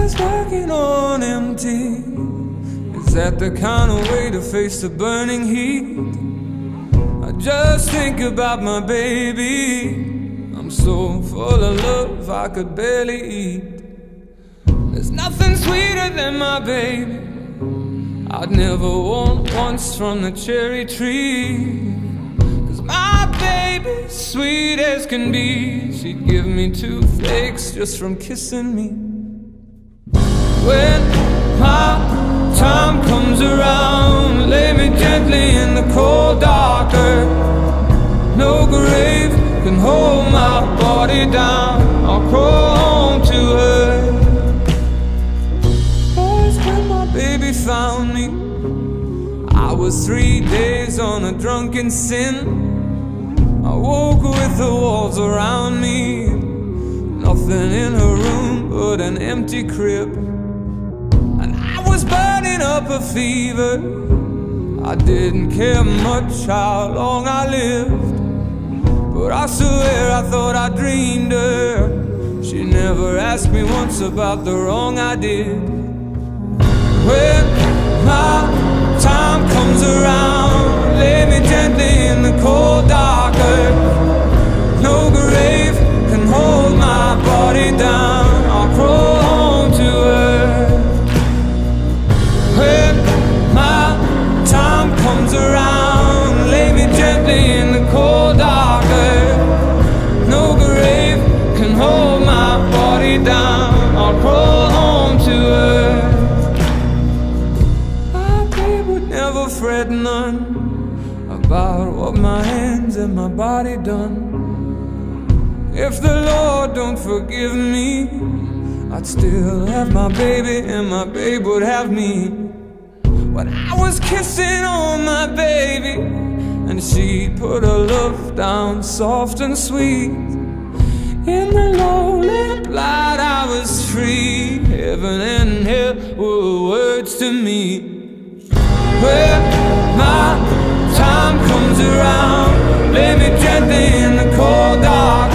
Always working on empty. Is that the kind of way to face the burning heat? I just think about my baby. I'm so full of love I could barely eat. There's nothing sweeter than my baby. I'd never want once from the cherry tree. 'Cause my baby's sweet as can be. She'd give me 2 flakes just from kissing me. When my time comes around, lay me gently in the cold dark earth. No grave can hold my body down. I'll crawl home to her. Boys, when my baby found me, I was 3 days on a drunken sin. I woke with the walls around me, nothing in her room but an empty crib. And I was burning up a fever. I didn't care much how long I lived, but I swear I thought I dreamed her. She never asked me once about the wrong I did. When my time comes around, lay me gently in the cold dark earth. No grave can hold my body down. I'll crawl home to her. When my time comes around, lay me gently in the cold dark earth. No grave can hold my body down. I'll crawl home to her. My babe would never fret none about what my hands and my body done. If the Lord don't forgive me, I'd still have my baby and my babe would have me. When I was kissing on my baby, and she put her love down soft and sweet. In the lonely light I was free. Heaven and hell were words to me. When my time comes around, lay me gently in the cold dark